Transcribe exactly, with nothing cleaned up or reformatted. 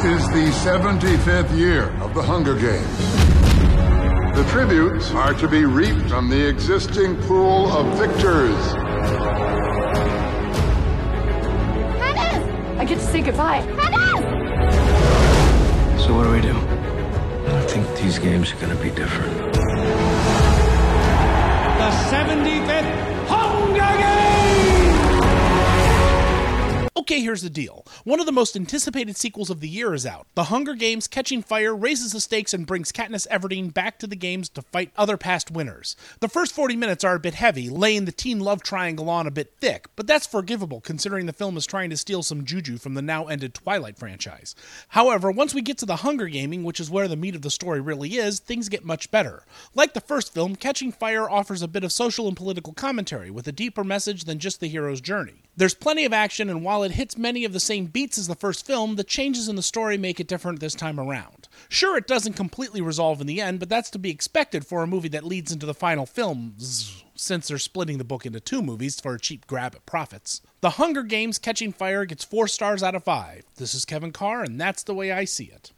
is the seventy-fifth year of the Hunger Games. The tributes are to be reaped from the existing pool of victors. Hannes! I get to say goodbye. Hannes! So what do we do? I think these games are going to be different. The seventy-fifth Hunger Games! Okay, here's the deal. One of the most anticipated sequels of the year is out. The Hunger Games Catching Fire raises the stakes and brings Katniss Everdeen back to the games to fight other past winners. The first forty minutes are a bit heavy, laying the teen love triangle on a bit thick, but that's forgivable considering the film is trying to steal some juju from the now-ended Twilight franchise. However, once we get to the Hunger Gaming, which is where the meat of the story really is, things get much better. Like the first film, Catching Fire offers a bit of social and political commentary with a deeper message than just the hero's journey. There's plenty of action, and while it hits many of the same beats as the first film, the changes in the story make it different this time around. Sure, it doesn't completely resolve in the end, but that's to be expected for a movie that leads into the final film, since they're splitting the book into two movies for a cheap grab at profits. The Hunger Games Catching Fire gets four stars out of five. This is Kevin Carr, and that's the way I see it.